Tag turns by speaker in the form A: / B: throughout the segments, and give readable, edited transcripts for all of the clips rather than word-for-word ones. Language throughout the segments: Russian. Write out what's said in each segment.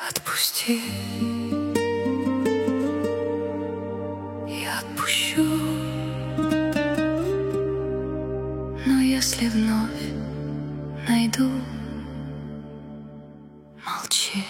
A: Отпусти, я отпущу. Но если вновь найду, молчи.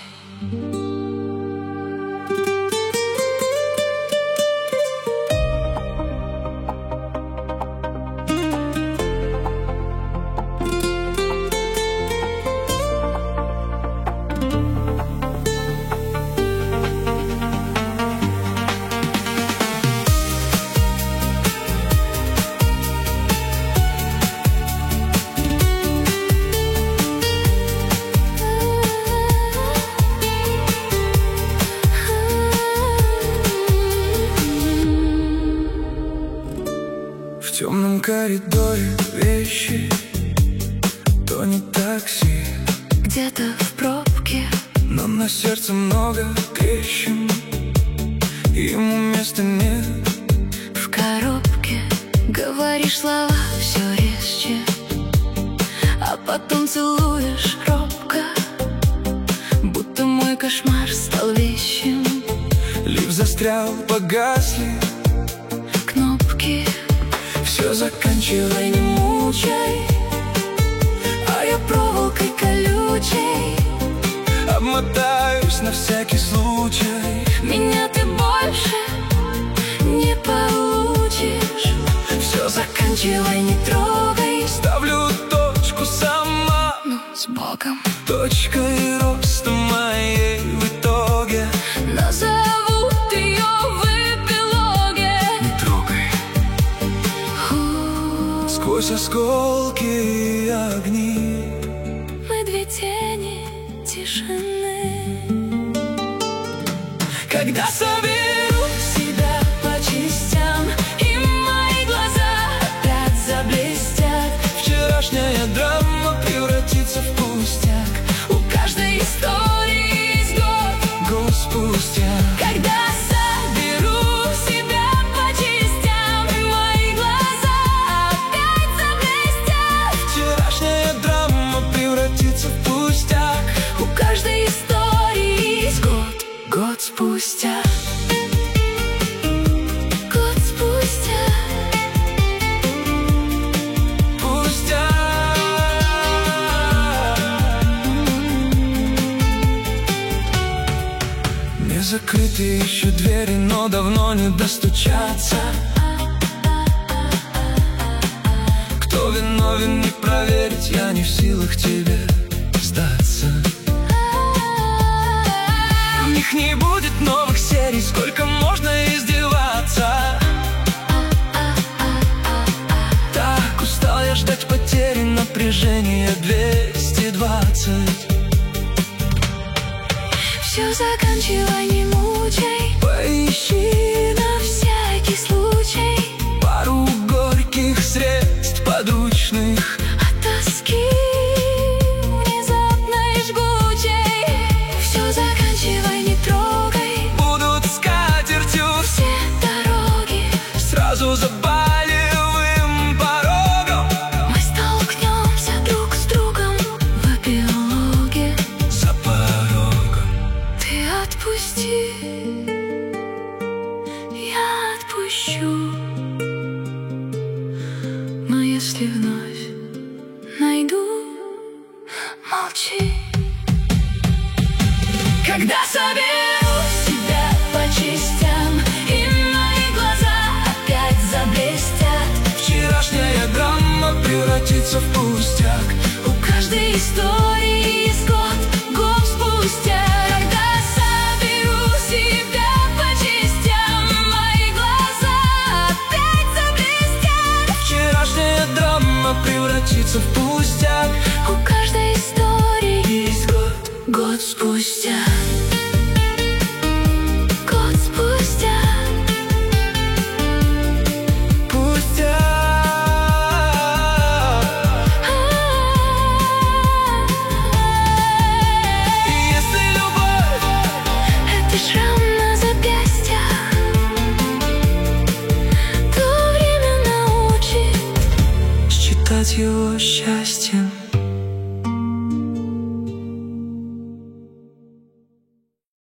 B: В темном коридоре вещи, то не такси,
A: где-то в пробке,
B: но на сердце много трещин, ему места нет.
A: в коробке говоришь слова все резче, а потом целуешь робко, будто мой кошмар стал вещим.
B: Лифт застрял, погасли
A: Кнопки,
B: все заканчивай, не мучай,
A: а я проволокой колючей
B: обмотаюсь на всякий случай.
A: Меня ты больше не получишь.
B: Все
A: Заканчивай, не трогай,
B: ставлю точку сама,
A: ну, с Богом.
B: точкой роста моей в итоге.
A: Назовут ее в эпилоге.
B: Не трогай. Сквозь осколки и огни
A: Мы две тени тишины.
B: когда соберу
A: Себя по частям, и мои глаза опять заблестят.
B: вчерашняя драма превратится в пустяк.
A: У каждой истории есть
B: Год спустя
A: когда соберу себя по частям, и мои глаза опять заблестят.
B: вчерашняя драма превратится в пустяк.
A: У каждой истории есть год спустя. Год спустя.
B: Пустяк. Не закрыты еще двери, но давно не достучаться. Кто виновен, не проверить, я не в силах тебе сдаться. В них не будет новых серий, сколько можно издеваться. Так устал я ждать потери, напряжение 220.
A: Все заканчивай, не мучай,
B: Поищи
A: на всякий случай.
B: пару горьких средств подручных.
A: От тоски внезапной жгучей. Все заканчивай, не трогай,
B: Будут скатертью
A: все дороги.
B: сразу за болевым порогом.
A: Мы столкнемся друг с другом в эпилоге.
B: За порогом.
A: Ты отпусти, я отпущу. Но если вновь найду, молчи. Когда соберу себя по частям, и мои глаза опять заблестят.
B: Вчерашняя драма превратится в пустяк.
A: У каждой истории есть год спустя. Когда соберу себя по частям, мои глаза опять заблестят.
B: Вчерашняя драма превратится в пустяк.
A: У каждой истории
B: Есть
A: год спустя.